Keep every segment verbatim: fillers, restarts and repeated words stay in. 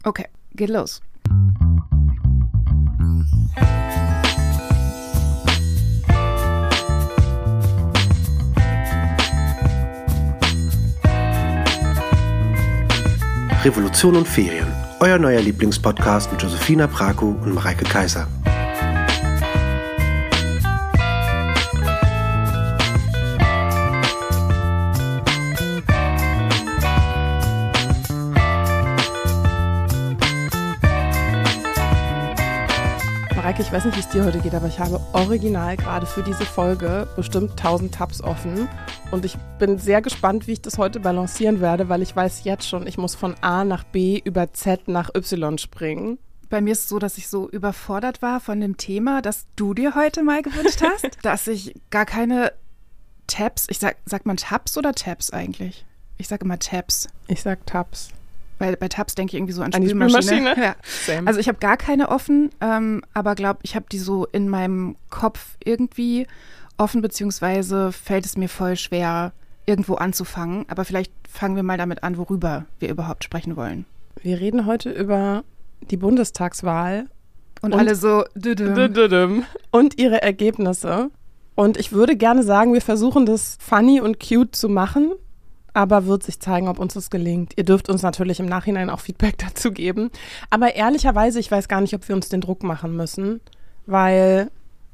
Okay, geht los. Revolution und Ferien, euer neuer Lieblingspodcast mit Josefina Prako und Mareike Kaiser. Mareike, ich weiß nicht, wie es dir heute geht, aber ich habe original gerade für diese Folge bestimmt tausend Tabs offen. Und ich bin sehr gespannt, wie ich das heute balancieren werde, weil ich weiß jetzt schon, ich muss von A nach B über Z nach Y springen. Bei mir ist es so, dass ich so überfordert war von dem Thema, das du dir heute mal gewünscht hast, dass ich gar keine Tabs, ich sag, sagt man Tabs oder Tabs eigentlich? Ich sage immer Tabs. Ich sag Tabs. Weil bei Tabs denke ich irgendwie so an, an Spülmaschine. Die Spülmaschine? Ja. Same. Also ich habe gar keine offen, ähm, aber glaube, ich habe die so in meinem Kopf irgendwie offen, beziehungsweise fällt es mir voll schwer, irgendwo anzufangen. Aber vielleicht fangen wir mal damit an, worüber wir überhaupt sprechen wollen. Wir reden heute über die Bundestagswahl. Und, und alle so düdüm. Düdüm. Und ihre Ergebnisse. Und ich würde gerne sagen, wir versuchen das funny und cute zu machen, aber wird sich zeigen, ob uns das gelingt. Ihr dürft uns natürlich im Nachhinein auch Feedback dazu geben. Aber ehrlicherweise, ich weiß gar nicht, ob wir uns den Druck machen müssen, weil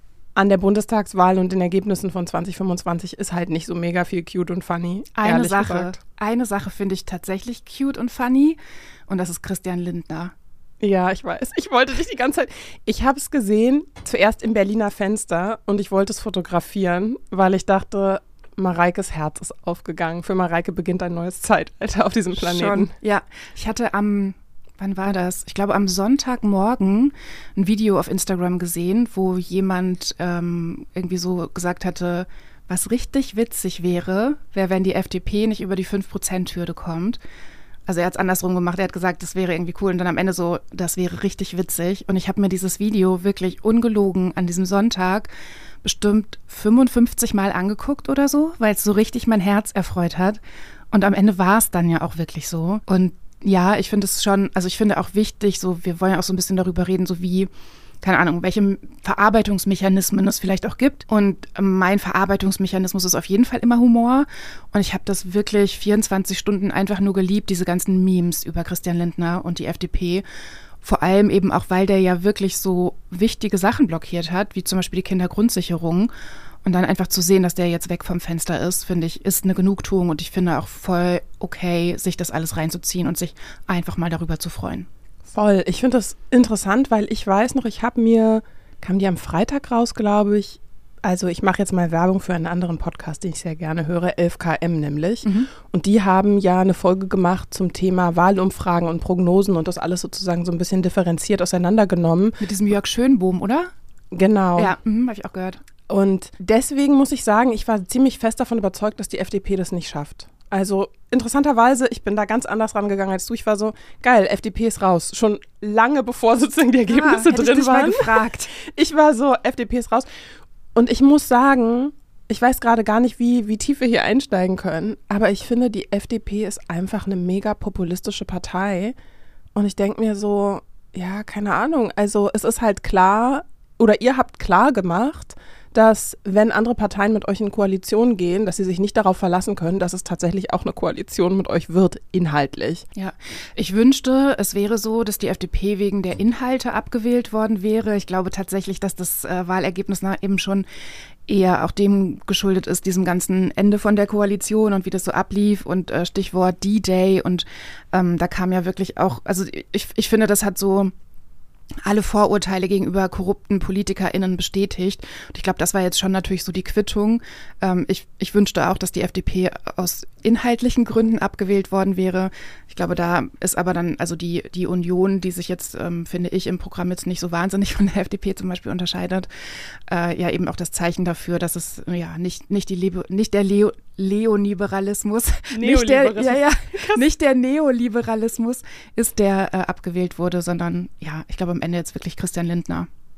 an der Bundestagswahl und den Ergebnissen von zwanzig fünfundzwanzig ist halt nicht so mega viel cute und funny. Eine Sache, gesagt. eine Sache finde ich tatsächlich cute und funny und das ist Christian Lindner. Ja, ich weiß. Ich wollte dich die ganze Zeit, ich habe es gesehen, zuerst im Berliner Fenster und ich wollte es fotografieren, weil ich dachte, Mareikes Herz ist aufgegangen. Für Mareike beginnt ein neues Zeitalter auf diesem Planeten. Schon. Ja, ich hatte am, wann war das? Ich glaube am Sonntagmorgen ein Video auf Instagram gesehen, wo jemand ähm, irgendwie so gesagt hatte, was richtig witzig wäre, wäre, wenn die F D P nicht über die fünf Prozent Hürde kommt. Also er hat es andersrum gemacht, er hat gesagt, das wäre irgendwie cool und dann am Ende so, das wäre richtig witzig. Und ich habe mir dieses Video wirklich ungelogen an diesem Sonntag bestimmt fünfundfünfzig Mal angeguckt oder so, weil es so richtig mein Herz erfreut hat. Und am Ende war es dann ja auch wirklich so. Und ja, ich finde es schon, also ich finde auch wichtig, so wir wollen ja auch so ein bisschen darüber reden, so wie, keine Ahnung, welche Verarbeitungsmechanismen es vielleicht auch gibt. Und mein Verarbeitungsmechanismus ist auf jeden Fall immer Humor. Und ich habe das wirklich vierundzwanzig Stunden einfach nur geliebt, diese ganzen Memes über Christian Lindner und die F D P. Vor allem eben auch, weil der ja wirklich so wichtige Sachen blockiert hat, wie zum Beispiel die Kindergrundsicherung. Und dann einfach zu sehen, dass der jetzt weg vom Fenster ist, finde ich, ist eine Genugtuung. Und ich finde auch voll okay, sich das alles reinzuziehen und sich einfach mal darüber zu freuen. Voll. Ich finde das interessant, weil ich weiß noch, ich habe mir, kam die am Freitag raus, glaube ich, also ich mache jetzt mal Werbung für einen anderen Podcast, den ich sehr gerne höre, elf K M nämlich. Mhm. Und die haben ja eine Folge gemacht zum Thema Wahlumfragen und Prognosen und das alles sozusagen so ein bisschen differenziert auseinandergenommen. Mit diesem Jörg Schönbohm, oder? Genau. Ja, mhm, habe ich auch gehört. Und deswegen muss ich sagen, ich war ziemlich fest davon überzeugt, dass die F D P das nicht schafft. Also interessanterweise, ich bin da ganz anders rangegangen als du. Ich war so, geil, F D P ist raus. Schon lange bevor sozusagen die Ergebnisse ah, hätte drin ich dich waren. Mal gefragt. Ich war so, F D P ist raus. Und ich muss sagen, ich weiß gerade gar nicht, wie, wie tief wir hier einsteigen können, aber ich finde, die F D P ist einfach eine mega populistische Partei. Und ich denke mir so, ja, keine Ahnung. Also es ist halt klar, oder ihr habt klar gemacht, dass wenn andere Parteien mit euch in Koalition gehen, dass sie sich nicht darauf verlassen können, dass es tatsächlich auch eine Koalition mit euch wird, inhaltlich. Ja, ich wünschte, es wäre so, dass die F D P wegen der Inhalte abgewählt worden wäre. Ich glaube tatsächlich, dass das äh, Wahlergebnis nach eben schon eher auch dem geschuldet ist, diesem ganzen Ende von der Koalition und wie das so ablief und äh, Stichwort D-Day und ähm, da kam ja wirklich auch, also ich, ich finde, das hat so alle Vorurteile gegenüber korrupten PolitikerInnen bestätigt. Und ich glaube, das war jetzt schon natürlich so die Quittung. Ähm, ich, ich wünschte auch, dass die F D P aus inhaltlichen Gründen abgewählt worden wäre. Ich glaube, da ist aber dann, also die, die Union, die sich jetzt, ähm, finde ich, im Programm jetzt nicht so wahnsinnig von der F D P zum Beispiel unterscheidet, äh, ja eben auch das Zeichen dafür, dass es ja nicht, nicht, die Lebe, nicht der Leo, Neoliberalismus, nicht der, ja, ja, nicht der Neoliberalismus ist, der äh, abgewählt wurde, sondern ja, ich glaube am Ende jetzt wirklich Christian Lindner.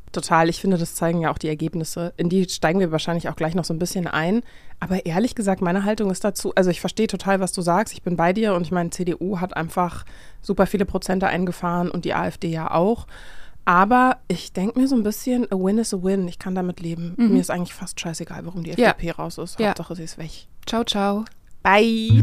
Total, ich finde, das zeigen ja auch die Ergebnisse. In die steigen wir wahrscheinlich auch gleich noch so ein bisschen ein. Aber ehrlich gesagt, meine Haltung ist dazu, also ich verstehe total, was du sagst, ich bin bei dir und ich meine, C D U hat einfach super viele Prozente eingefahren und die AfD ja auch. Aber ich denke mir so ein bisschen, a win is a win, ich kann damit leben. Mhm. Mir ist eigentlich fast scheißegal, warum die F D P ja. raus ist. Ja. Hauptsache, sie ist weg. Ciao, ciao. Bye.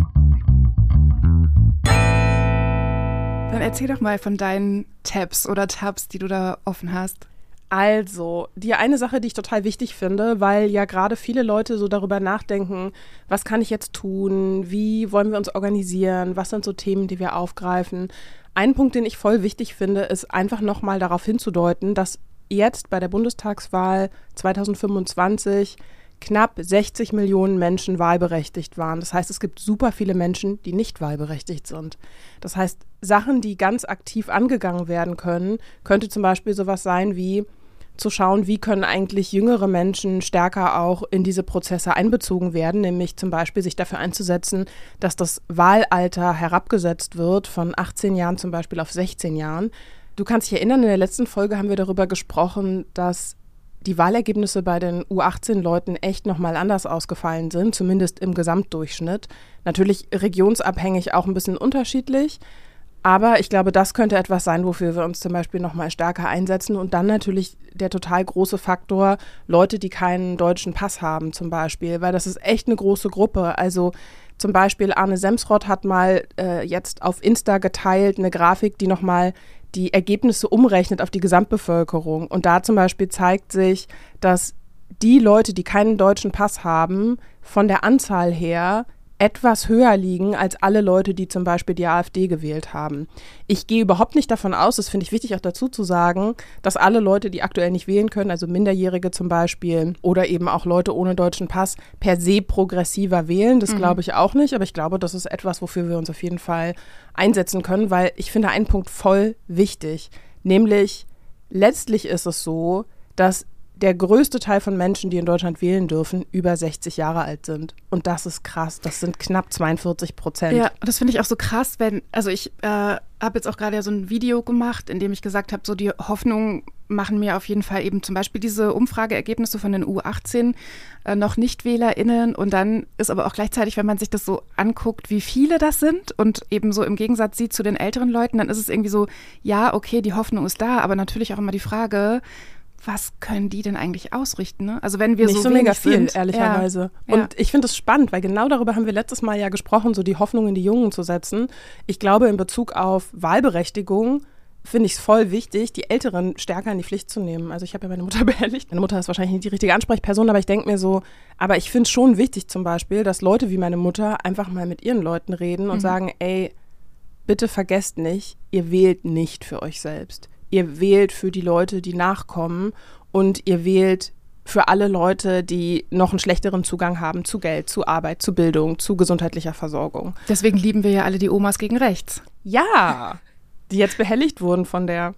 Dann erzähl doch mal von deinen Tabs oder Tabs, die du da offen hast. Also, die eine Sache, die ich total wichtig finde, weil ja gerade viele Leute so darüber nachdenken, was kann ich jetzt tun, wie wollen wir uns organisieren, was sind so Themen, die wir aufgreifen. Ein Punkt, den ich voll wichtig finde, ist einfach nochmal darauf hinzudeuten, dass jetzt bei der Bundestagswahl zwanzig fünfundzwanzig knapp sechzig Millionen Menschen wahlberechtigt waren. Das heißt, es gibt super viele Menschen, die nicht wahlberechtigt sind. Das heißt, Sachen, die ganz aktiv angegangen werden können, könnte zum Beispiel sowas sein wie zu schauen, wie können eigentlich jüngere Menschen stärker auch in diese Prozesse einbezogen werden, nämlich zum Beispiel sich dafür einzusetzen, dass das Wahlalter herabgesetzt wird von achtzehn Jahren zum Beispiel auf sechzehn Jahren. Du kannst dich erinnern, in der letzten Folge haben wir darüber gesprochen, dass die Wahlergebnisse bei den U achtzehn Leuten echt nochmal anders ausgefallen sind, zumindest im Gesamtdurchschnitt. Natürlich regionsabhängig auch ein bisschen unterschiedlich, aber ich glaube, das könnte etwas sein, wofür wir uns zum Beispiel nochmal stärker einsetzen. Und dann natürlich der total große Faktor, Leute, die keinen deutschen Pass haben zum Beispiel, weil das ist echt eine große Gruppe. Also zum Beispiel Arne Semsrott hat mal äh, jetzt auf Insta geteilt eine Grafik, die nochmal die Ergebnisse umrechnet auf die Gesamtbevölkerung. Und da zum Beispiel zeigt sich, dass die Leute, die keinen deutschen Pass haben, von der Anzahl her etwas höher liegen als alle Leute, die zum Beispiel die AfD gewählt haben. Ich gehe überhaupt nicht davon aus, das finde ich wichtig auch dazu zu sagen, dass alle Leute, die aktuell nicht wählen können, also Minderjährige zum Beispiel oder eben auch Leute ohne deutschen Pass, per se progressiver wählen. Das mhm. glaube ich auch nicht, aber ich glaube, das ist etwas, wofür wir uns auf jeden Fall einsetzen können, weil ich finde einen Punkt voll wichtig, nämlich letztlich ist es so, dass der größte Teil von Menschen, die in Deutschland wählen dürfen, über sechzig Jahre alt sind. Und das ist krass. Das sind knapp zweiundvierzig Prozent. Ja, das finde ich auch so krass, wenn, also ich äh, habe jetzt auch gerade ja so ein Video gemacht, in dem ich gesagt habe, so die Hoffnung machen mir auf jeden Fall eben zum Beispiel diese Umfrageergebnisse von den U achtzehn äh, noch NichtwählerInnen. Und dann ist aber auch gleichzeitig, wenn man sich das so anguckt, wie viele das sind und eben so im Gegensatz sieht zu den älteren Leuten, dann ist es irgendwie so, ja, okay, die Hoffnung ist da, aber natürlich auch immer die Frage, was können die denn eigentlich ausrichten? Ne? Also wenn wir nicht so, so mega viel, sind, Ja, ehrlicherweise. Und ja. ich finde es spannend, weil genau darüber haben wir letztes Mal ja gesprochen, so die Hoffnung in die Jungen zu setzen. Ich glaube, in Bezug auf Wahlberechtigung finde ich es voll wichtig, die Älteren stärker in die Pflicht zu nehmen. Also ich habe ja meine Mutter behelligt. Meine Mutter ist wahrscheinlich nicht die richtige Ansprechperson, aber ich denke mir so, aber ich finde es schon wichtig zum Beispiel, dass Leute wie meine Mutter einfach mal mit ihren Leuten reden und mhm. sagen, ey, bitte vergesst nicht, ihr wählt nicht für euch selbst. Ihr wählt für die Leute, die nachkommen und ihr wählt für alle Leute, die noch einen schlechteren Zugang haben zu Geld, zu Arbeit, zu Bildung, zu gesundheitlicher Versorgung. Deswegen lieben wir ja alle die Omas gegen rechts. Ja, die jetzt behelligt wurden von der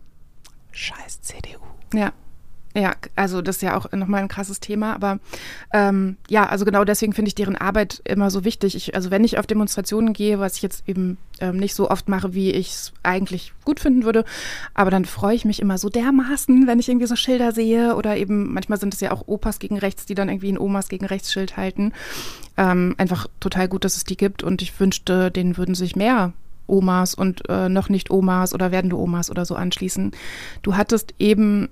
scheiß C D U. Ja. Ja, also das ist ja auch nochmal ein krasses Thema, aber ähm, ja, also genau deswegen finde ich deren Arbeit immer so wichtig. Ich, also wenn ich auf Demonstrationen gehe, was ich jetzt eben ähm, nicht so oft mache, wie ich es eigentlich gut finden würde, aber dann freue ich mich immer so dermaßen, wenn ich irgendwie so Schilder sehe oder eben manchmal sind es ja auch Opas gegen rechts, die dann irgendwie ein Omas gegen rechts Schild halten. Ähm, einfach total gut, dass es die gibt und ich wünschte, denen würden sich mehr Omas und äh, noch nicht Omas oder werdende Omas oder so anschließen. Du hattest eben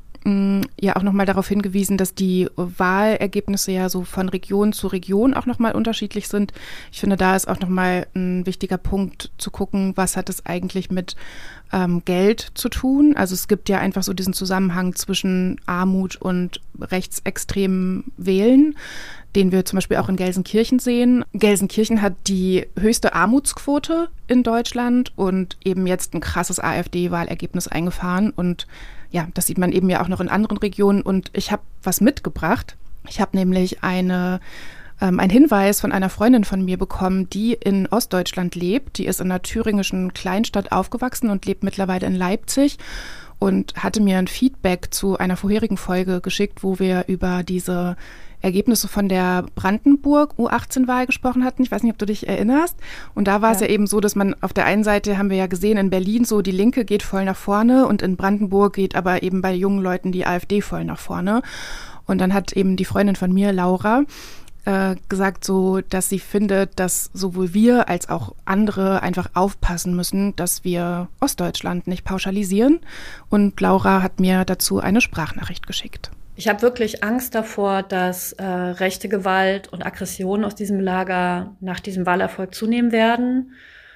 ja auch nochmal darauf hingewiesen, dass die Wahlergebnisse ja so von Region zu Region auch nochmal unterschiedlich sind. Ich finde, da ist auch nochmal ein wichtiger Punkt zu gucken, was hat es eigentlich mit ähm, Geld zu tun. Also es gibt ja einfach so diesen Zusammenhang zwischen Armut und rechtsextremem Wählen, den wir zum Beispiel auch in Gelsenkirchen sehen. Gelsenkirchen hat die höchste Armutsquote in Deutschland und eben jetzt ein krasses AfD-Wahlergebnis eingefahren und ja, das sieht man eben ja auch noch in anderen Regionen und ich habe was mitgebracht. Ich habe nämlich eine, ähm, einen Hinweis von einer Freundin von mir bekommen, die in Ostdeutschland lebt. Die ist in einer thüringischen Kleinstadt aufgewachsen und lebt mittlerweile in Leipzig und hatte mir ein Feedback zu einer vorherigen Folge geschickt, wo wir über diese Ergebnisse von der Brandenburg U achtzehn-Wahl gesprochen hatten. Ich weiß nicht, ob du dich erinnerst. Und da war es ja. ja eben so, dass man auf der einen Seite, haben wir ja gesehen, in Berlin so die Linke geht voll nach vorne und in Brandenburg geht aber eben bei jungen Leuten die AfD voll nach vorne. Und dann hat eben die Freundin von mir, Laura, äh, gesagt, so, dass sie findet, dass sowohl wir als auch andere einfach aufpassen müssen, dass wir Ostdeutschland nicht pauschalisieren. Und Laura hat mir dazu eine Sprachnachricht geschickt. Ich habe wirklich Angst davor, dass äh, rechte Gewalt und Aggression aus diesem Lager nach diesem Wahlerfolg zunehmen werden.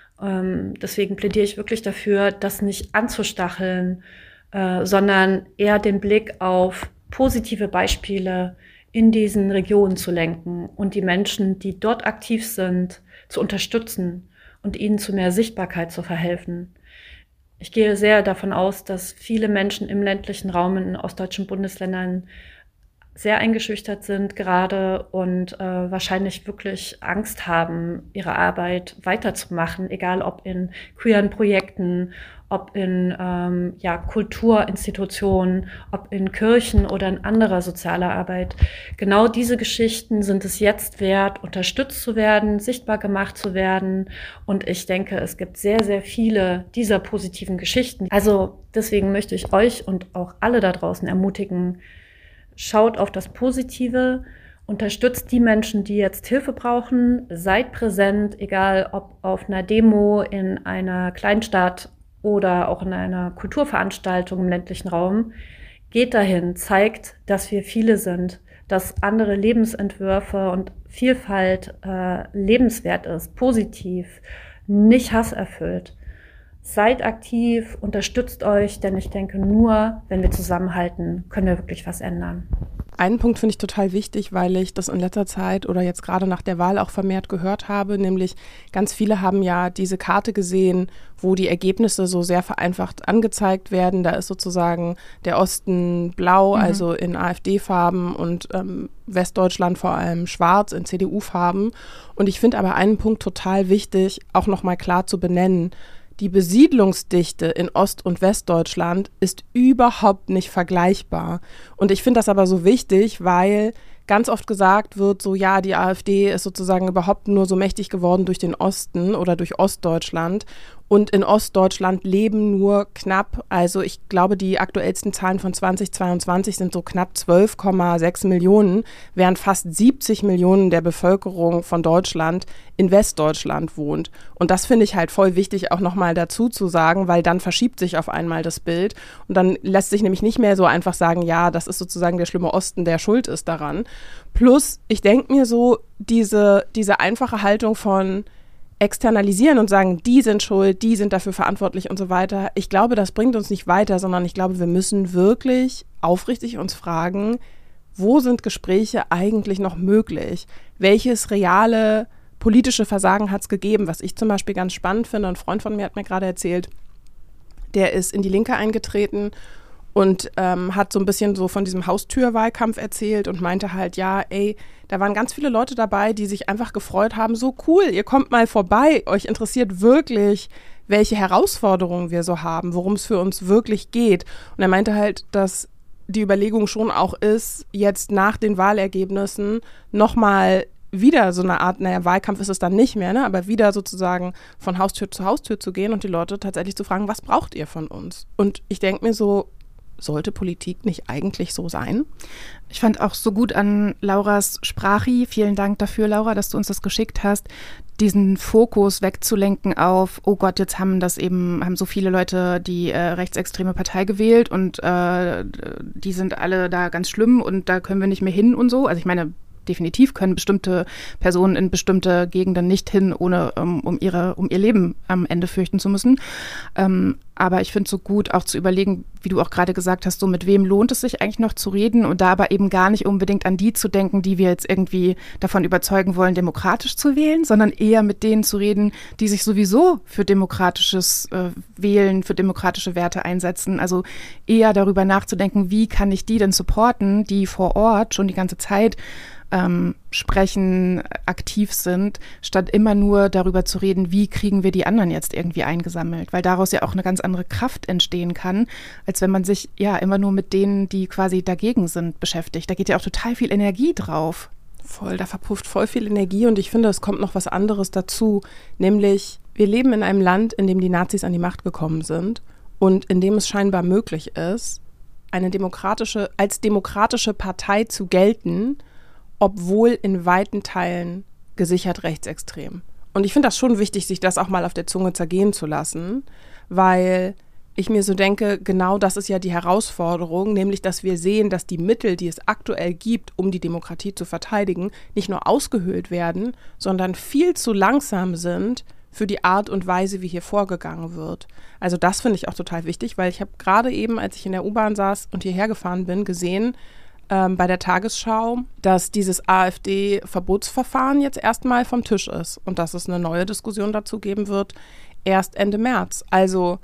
Ähm, deswegen plädiere ich wirklich dafür, das nicht anzustacheln, äh, sondern eher den Blick auf positive Beispiele in diesen Regionen zu lenken und die Menschen, die dort aktiv sind, zu unterstützen und ihnen zu mehr Sichtbarkeit zu verhelfen. Ich gehe sehr davon aus, dass viele Menschen im ländlichen Raum in ostdeutschen Bundesländern sehr eingeschüchtert sind gerade und äh, wahrscheinlich wirklich Angst haben, ihre Arbeit weiterzumachen, egal ob in queeren Projekten, ob in ähm, ja, Kulturinstitutionen, ob in Kirchen oder in anderer sozialer Arbeit. Genau diese Geschichten sind es jetzt wert, unterstützt zu werden, sichtbar gemacht zu werden. Und ich denke, es gibt sehr, sehr viele dieser positiven Geschichten. Also deswegen möchte ich euch und auch alle da draußen ermutigen, schaut auf das Positive, unterstützt die Menschen, die jetzt Hilfe brauchen, seid präsent, egal ob auf einer Demo in einer Kleinstadt oder auch in einer Kulturveranstaltung im ländlichen Raum. Geht dahin, zeigt, dass wir viele sind, dass andere Lebensentwürfe und Vielfalt äh, lebenswert ist, positiv, nicht hasserfüllt. Seid aktiv, unterstützt euch, denn ich denke, nur wenn wir zusammenhalten, können wir wirklich was ändern. Einen Punkt finde ich total wichtig, weil ich das in letzter Zeit oder jetzt gerade nach der Wahl auch vermehrt gehört habe, nämlich ganz viele haben ja diese Karte gesehen, wo die Ergebnisse so sehr vereinfacht angezeigt werden. Da ist sozusagen der Osten blau, mhm. also in AfD-Farben und ähm, Westdeutschland vor allem schwarz in C D U-Farben. Und ich finde aber einen Punkt total wichtig, auch nochmal klar zu benennen. Die Besiedlungsdichte in Ost- und Westdeutschland ist überhaupt nicht vergleichbar. Und ich finde das aber so wichtig, weil ganz oft gesagt wird, so ja, die AfD ist sozusagen überhaupt nur so mächtig geworden durch den Osten oder durch Ostdeutschland. Und in Ostdeutschland leben nur knapp, also ich glaube, die aktuellsten Zahlen von zweitausendzweiundzwanzig sind so knapp zwölf Komma sechs Millionen, während fast siebzig Millionen der Bevölkerung von Deutschland in Westdeutschland wohnt. Und das finde ich halt voll wichtig, auch nochmal dazu zu sagen, weil dann verschiebt sich auf einmal das Bild. Und dann lässt sich nämlich nicht mehr so einfach sagen, ja, das ist sozusagen der schlimme Osten, der schuld ist daran. Plus, ich denke mir so, diese, diese einfache Haltung von externalisieren und sagen, die sind schuld, die sind dafür verantwortlich und so weiter. Ich glaube, das bringt uns nicht weiter, sondern ich glaube, wir müssen wirklich aufrichtig uns fragen, wo sind Gespräche eigentlich noch möglich? Welches reale politische Versagen hat es gegeben? Was ich zum Beispiel ganz spannend finde, ein Freund von mir hat mir gerade erzählt, der ist in die Linke eingetreten und ähm, hat so ein bisschen so von diesem Haustürwahlkampf erzählt und meinte halt, ja, ey, da waren ganz viele Leute dabei, die sich einfach gefreut haben, so cool, ihr kommt mal vorbei, euch interessiert wirklich, welche Herausforderungen wir so haben, worum es für uns wirklich geht. Und er meinte halt, dass die Überlegung schon auch ist, jetzt nach den Wahlergebnissen nochmal wieder so eine Art, naja, Wahlkampf ist es dann nicht mehr, ne, aber wieder sozusagen von Haustür zu Haustür zu gehen und die Leute tatsächlich zu fragen, was braucht ihr von uns? Und ich denke mir so, sollte Politik nicht eigentlich so sein? Ich fand auch so gut an Lauras Sprachi, vielen Dank dafür, Laura, dass du uns das geschickt hast, diesen Fokus wegzulenken auf, oh Gott, jetzt haben das eben, haben so viele Leute die äh, rechtsextreme Partei gewählt und äh, die sind alle da ganz schlimm und da können wir nicht mehr hin und so. Also ich meine, definitiv können bestimmte Personen in bestimmte Gegenden nicht hin, ohne um, um, ihre, um ihr Leben am Ende fürchten zu müssen. Ähm, aber ich finde es so gut, auch zu überlegen, wie du auch gerade gesagt hast, so mit wem lohnt es sich eigentlich noch zu reden und da aber eben gar nicht unbedingt an die zu denken, die wir jetzt irgendwie davon überzeugen wollen, demokratisch zu wählen, sondern eher mit denen zu reden, die sich sowieso für demokratisches äh, Wählen, für demokratische Werte einsetzen. Also eher darüber nachzudenken, wie kann ich die denn supporten, die vor Ort schon die ganze Zeit ähm, sprechen, aktiv sind, statt immer nur darüber zu reden, wie kriegen wir die anderen jetzt irgendwie eingesammelt, weil daraus ja auch eine ganz andere Kraft entstehen kann, als wenn man sich ja immer nur mit denen, die quasi dagegen sind, beschäftigt. Da geht ja auch total viel Energie drauf. Voll, da verpufft voll viel Energie und ich finde, es kommt noch was anderes dazu, nämlich wir leben in einem Land, in dem die Nazis an die Macht gekommen sind und in dem es scheinbar möglich ist, eine demokratische, als demokratische Partei zu gelten, obwohl in weiten Teilen gesichert rechtsextrem. Und ich finde das schon wichtig, sich das auch mal auf der Zunge zergehen zu lassen, weil ich mir so denke, genau das ist ja die Herausforderung, nämlich, dass wir sehen, dass die Mittel, die es aktuell gibt, um die Demokratie zu verteidigen, nicht nur ausgehöhlt werden, sondern viel zu langsam sind für die Art und Weise, wie hier vorgegangen wird. Also das finde ich auch total wichtig, weil ich habe gerade eben, als ich in der U-Bahn saß und hierher gefahren bin, gesehen, ähm, bei der Tagesschau, dass dieses AfD-Verbotsverfahren jetzt erstmal vom Tisch ist und dass es eine neue Diskussion dazu geben wird, erst Ende März. Also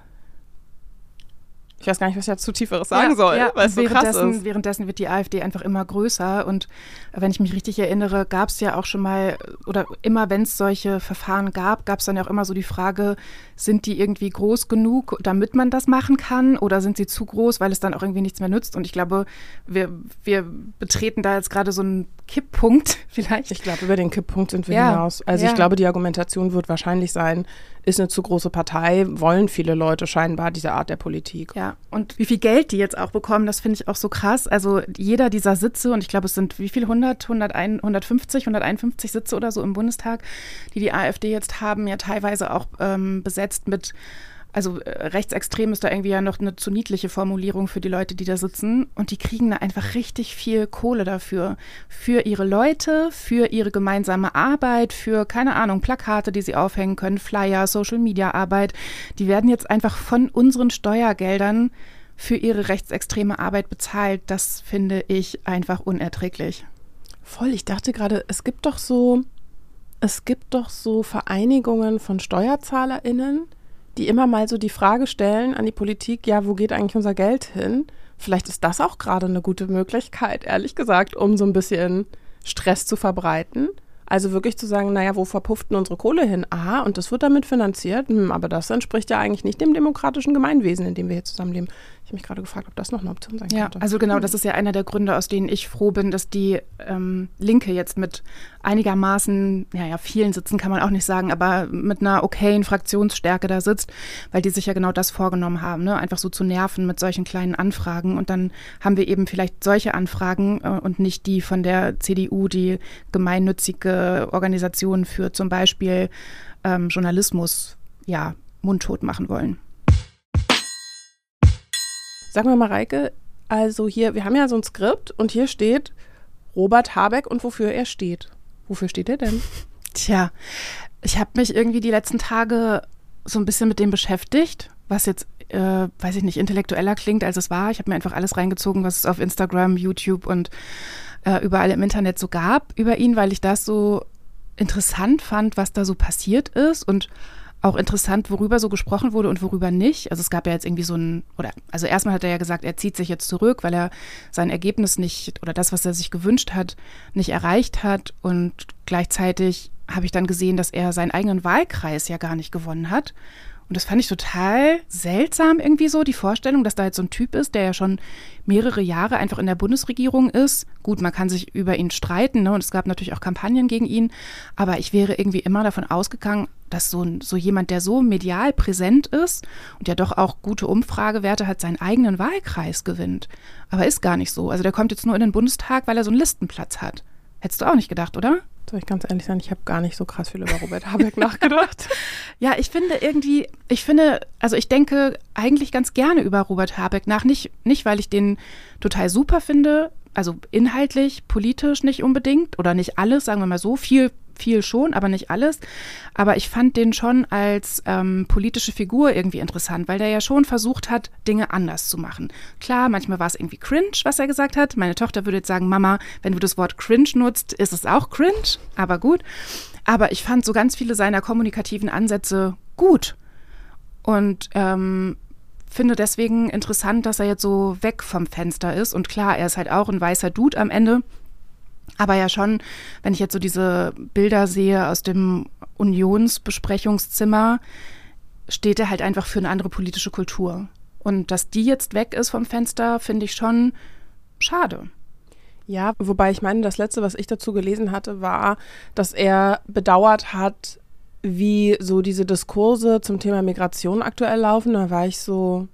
ich weiß gar nicht, was ich jetzt zu Tieferes sagen ja, soll, ja, weil es so krass ist. Währenddessen wird die AfD einfach immer größer und wenn ich mich richtig erinnere, gab es ja auch schon mal, oder immer wenn es solche Verfahren gab, gab es dann ja auch immer so die Frage, sind die irgendwie groß genug, damit man das machen kann oder sind sie zu groß, weil es dann auch irgendwie nichts mehr nützt und ich glaube, wir, wir betreten da jetzt gerade so einen Kipppunkt vielleicht. Ich glaube, über den Kipppunkt sind wir ja, hinaus. Also ja. ich glaube, die Argumentation wird wahrscheinlich sein, ist eine zu große Partei, wollen viele Leute scheinbar diese Art der Politik. Ja, und wie viel Geld die jetzt auch bekommen, das finde ich auch so krass. Also jeder dieser Sitze, und ich glaube, es sind wie viel, hundert, hunderteins, hundertfünfzig, hunderteinundfünfzig Sitze oder so im Bundestag, die die AfD jetzt haben, ja teilweise auch ähm, besetzt mit, also äh, rechtsextrem ist da irgendwie ja noch eine zu niedliche Formulierung für die Leute, die da sitzen. Und die kriegen da einfach richtig viel Kohle dafür. Für ihre Leute, für ihre gemeinsame Arbeit, für, keine Ahnung, Plakate, die sie aufhängen können, Flyer, Social-Media-Arbeit. Die werden jetzt einfach von unseren Steuergeldern für ihre rechtsextreme Arbeit bezahlt. Das finde ich einfach unerträglich. Voll, ich dachte gerade, es gibt doch so, es gibt doch so Vereinigungen von SteuerzahlerInnen, die immer mal so die Frage stellen an die Politik, ja, wo geht eigentlich unser Geld hin? Vielleicht ist das auch gerade eine gute Möglichkeit, ehrlich gesagt, um so ein bisschen Stress zu verbreiten. Also wirklich zu sagen, naja, wo verpufft denn unsere Kohle hin? Aha, und das wird damit finanziert. Hm, aber das entspricht ja eigentlich nicht dem demokratischen Gemeinwesen, in dem wir hier zusammenleben. Ich habe mich gerade gefragt, ob das noch eine Option sein ja, könnte. Also genau, das ist ja einer der Gründe, aus denen ich froh bin, dass die ähm, Linke jetzt mit einigermaßen, ja, ja, vielen Sitzen kann man auch nicht sagen, aber mit einer okayen Fraktionsstärke da sitzt, weil die sich ja genau das vorgenommen haben, ne? Einfach so zu nerven mit solchen kleinen Anfragen. Und dann haben wir eben vielleicht solche Anfragen äh, und nicht die von der C D U, die gemeinnützige Organisationen für zum Beispiel ähm, Journalismus, ja, mundtot machen wollen. Sag mal, Mareike, also hier, wir haben ja so ein Skript und hier steht Robert Habeck und wofür er steht. Wofür steht er denn? Tja, ich habe mich irgendwie die letzten Tage so ein bisschen mit dem beschäftigt, was jetzt, äh, weiß ich nicht, intellektueller klingt, als es war. Ich habe mir einfach alles reingezogen, was es auf Instagram, YouTube und äh, überall im Internet so gab über ihn, weil ich das so interessant fand, was da so passiert ist und auch interessant, worüber so gesprochen wurde und worüber nicht. Also es gab ja jetzt irgendwie so ein, oder also erstmal hat er ja gesagt, er zieht sich jetzt zurück, weil er sein Ergebnis nicht oder das, was er sich gewünscht hat, nicht erreicht hat. Und gleichzeitig habe ich dann gesehen, dass er seinen eigenen Wahlkreis ja gar nicht gewonnen hat. Und das fand ich total seltsam irgendwie so, die Vorstellung, dass da jetzt so ein Typ ist, der ja schon mehrere Jahre einfach in der Bundesregierung ist. Gut, man kann sich über ihn streiten, ne? Und es gab natürlich auch Kampagnen gegen ihn. Aber ich wäre irgendwie immer davon ausgegangen, dass so, so jemand, der so medial präsent ist und ja doch auch gute Umfragewerte hat, seinen eigenen Wahlkreis gewinnt. Aber ist gar nicht so. Also der kommt jetzt nur in den Bundestag, weil er so einen Listenplatz hat. Hättest du auch nicht gedacht, oder? Soll ich ganz ehrlich sein, ich habe gar nicht so krass viel über Robert Habeck nachgedacht. Ja, ich finde irgendwie, ich finde, also ich denke eigentlich ganz gerne über Robert Habeck nach. Nicht, nicht, weil ich den total super finde, also inhaltlich, politisch nicht unbedingt oder nicht alles, sagen wir mal so, viel viel schon, aber nicht alles. Aber ich fand den schon als ähm, politische Figur irgendwie interessant, weil der ja schon versucht hat, Dinge anders zu machen. Klar, manchmal war es irgendwie cringe, was er gesagt hat. Meine Tochter würde jetzt sagen, Mama, wenn du das Wort cringe nutzt, ist es auch cringe, aber gut. Aber ich fand so ganz viele seiner kommunikativen Ansätze gut und ähm, finde deswegen interessant, dass er jetzt so weg vom Fenster ist. Und klar, er ist halt auch ein weißer Dude am Ende. Aber ja schon, wenn ich jetzt so diese Bilder sehe aus dem Unionsbesprechungszimmer, steht er halt einfach für eine andere politische Kultur. Und dass die jetzt weg ist vom Fenster, finde ich schon schade. Ja, wobei ich meine, das Letzte, was ich dazu gelesen hatte, war, dass er bedauert hat, wie so diese Diskurse zum Thema Migration aktuell laufen. Da war ich so,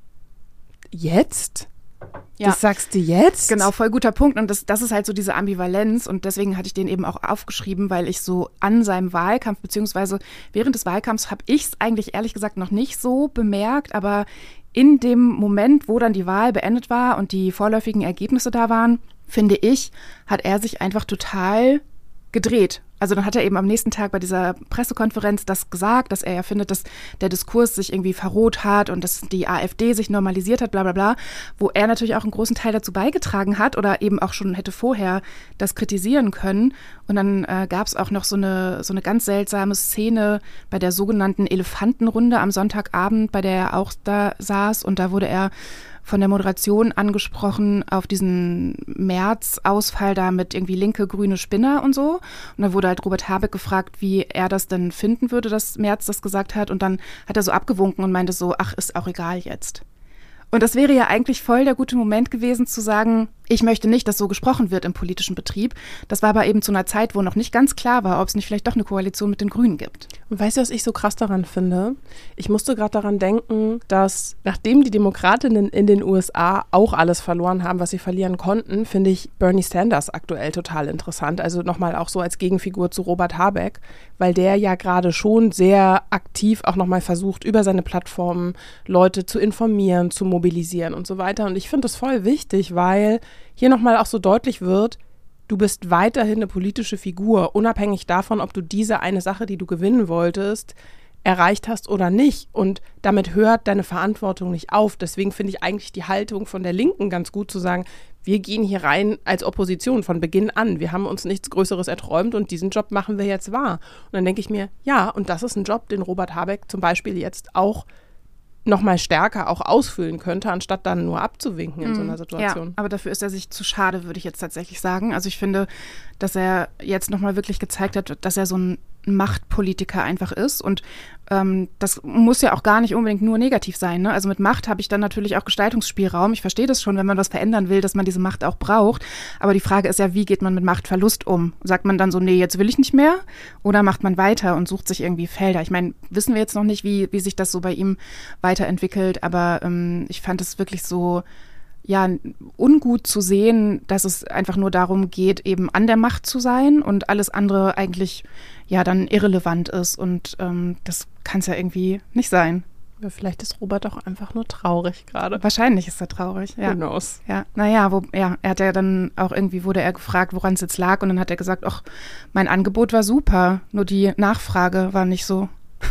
jetzt? Ja. Das sagst du jetzt? Genau, voll guter Punkt. Und das, das ist halt so diese Ambivalenz. Und deswegen hatte ich den eben auch aufgeschrieben, weil ich so an seinem Wahlkampf, beziehungsweise während des Wahlkampfs habe ich es eigentlich ehrlich gesagt noch nicht so bemerkt. Aber in dem Moment, wo dann die Wahl beendet war und die vorläufigen Ergebnisse da waren, finde ich, hat er sich einfach total gedreht. Also dann hat er eben am nächsten Tag bei dieser Pressekonferenz das gesagt, dass er ja findet, dass der Diskurs sich irgendwie verroht hat und dass die AfD sich normalisiert hat, bla bla bla, wo er natürlich auch einen großen Teil dazu beigetragen hat oder eben auch schon hätte vorher das kritisieren können. Und dann äh, gab es auch noch so eine, so eine ganz seltsame Szene bei der sogenannten Elefantenrunde am Sonntagabend, bei der er auch da saß und da wurde er von der Moderation angesprochen auf diesen März-Ausfall da mit irgendwie linke, grüne Spinner und so. Und da wurde halt Robert Habeck gefragt, wie er das denn finden würde, dass Merz das gesagt hat. Und dann hat er so abgewunken und meinte so, ach, ist auch egal jetzt. Und das wäre ja eigentlich voll der gute Moment gewesen zu sagen, ich möchte nicht, dass so gesprochen wird im politischen Betrieb. Das war aber eben zu einer Zeit, wo noch nicht ganz klar war, ob es nicht vielleicht doch eine Koalition mit den Grünen gibt. Und weißt du, was ich so krass daran finde? Ich musste gerade daran denken, dass nachdem die Demokratinnen in den U S A auch alles verloren haben, was sie verlieren konnten, finde ich Bernie Sanders aktuell total interessant. Also nochmal auch so als Gegenfigur zu Robert Habeck, weil der ja gerade schon sehr aktiv auch nochmal versucht, über seine Plattformen Leute zu informieren, zu mobilisieren und so weiter. Und ich finde das voll wichtig, weil hier nochmal auch so deutlich wird, du bist weiterhin eine politische Figur, unabhängig davon, ob du diese eine Sache, die du gewinnen wolltest, erreicht hast oder nicht. Und damit hört deine Verantwortung nicht auf. Deswegen finde ich eigentlich die Haltung von der Linken ganz gut zu sagen, wir gehen hier rein als Opposition von Beginn an. Wir haben uns nichts Größeres erträumt und diesen Job machen wir jetzt wahr. Und dann denke ich mir, ja, und das ist ein Job, den Robert Habeck zum Beispiel jetzt auch noch mal stärker auch ausfüllen könnte, anstatt dann nur abzuwinken in mm, so einer Situation. Ja, aber dafür ist er sich zu schade, würde ich jetzt tatsächlich sagen. Also ich finde, dass er jetzt noch mal wirklich gezeigt hat, dass er so ein Machtpolitiker einfach ist und ähm, das muss ja auch gar nicht unbedingt nur negativ sein, ne? Also mit Macht habe ich dann natürlich auch Gestaltungsspielraum. Ich verstehe das schon, wenn man was verändern will, dass man diese Macht auch braucht. Aber die Frage ist ja, wie geht man mit Machtverlust um? Sagt man dann so, nee, jetzt will ich nicht mehr? Oder macht man weiter und sucht sich irgendwie Felder? Ich meine, wissen wir jetzt noch nicht, wie, wie sich das so bei ihm weiterentwickelt, aber ähm, ich fand es wirklich so ja, ungut zu sehen, dass es einfach nur darum geht, eben an der Macht zu sein und alles andere eigentlich ja dann irrelevant ist und ähm, das kann es ja irgendwie nicht sein. Ja, vielleicht ist Robert auch einfach nur traurig gerade. Wahrscheinlich ist er traurig, ja. Who knows? Ja, naja, wo, ja, er hat ja dann auch irgendwie, wurde er gefragt, woran es jetzt lag und dann hat er gesagt, ach, mein Angebot war super, nur die Nachfrage war nicht so.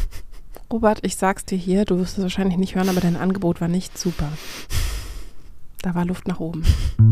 Robert, ich sag's dir hier, du wirst es wahrscheinlich nicht hören, aber dein Angebot war nicht super. Da war Luft nach oben.